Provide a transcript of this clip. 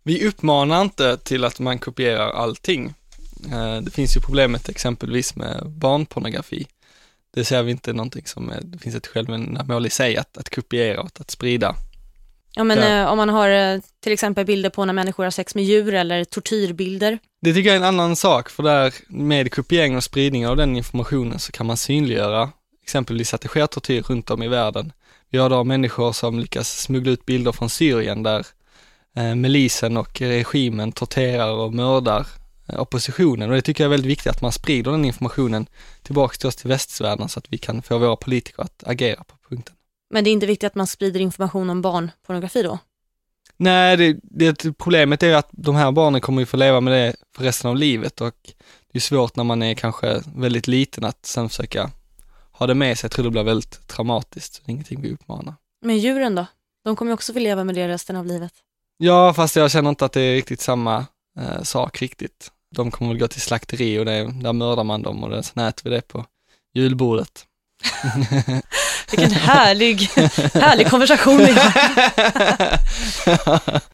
Vi uppmanar inte till att man kopierar allting. Det finns ju problemet exempelvis med barnpornografi. Det ser vi inte någonting som det finns ett självändamål i sig att kopiera och att sprida. Ja, men om man har till exempel bilder på när människor har sex med djur eller tortyrbilder. Det tycker jag är en annan sak, för där med kopiering och spridning av den informationen så kan man synliggöra exempelvis att det sker tortyr runt om i världen. Vi har då människor som lyckas smuggla ut bilder från Syrien där milisen och regimen torterar och mördar oppositionen, och det tycker jag är väldigt viktigt att man sprider den informationen tillbaka till oss till västvärlden så att vi kan få våra politiker att agera på punkten. Men det är inte viktigt att man sprider information om barnpornografi då? Nej, problemet är ju att de här barnen kommer ju få leva med det för resten av livet, och det är svårt när man är kanske väldigt liten att sen försöka ha det med sig. Jag tror det blir väldigt traumatiskt, så det är ingenting vi uppmanar. Men djuren då? De kommer ju också få leva med det resten av livet. Ja, fast jag känner inte att det är riktigt samma sak riktigt. De kommer väl gå till slakteri och där mördar man dem, och sen äter vi det på julbordet. Vilken härlig konversation vi har.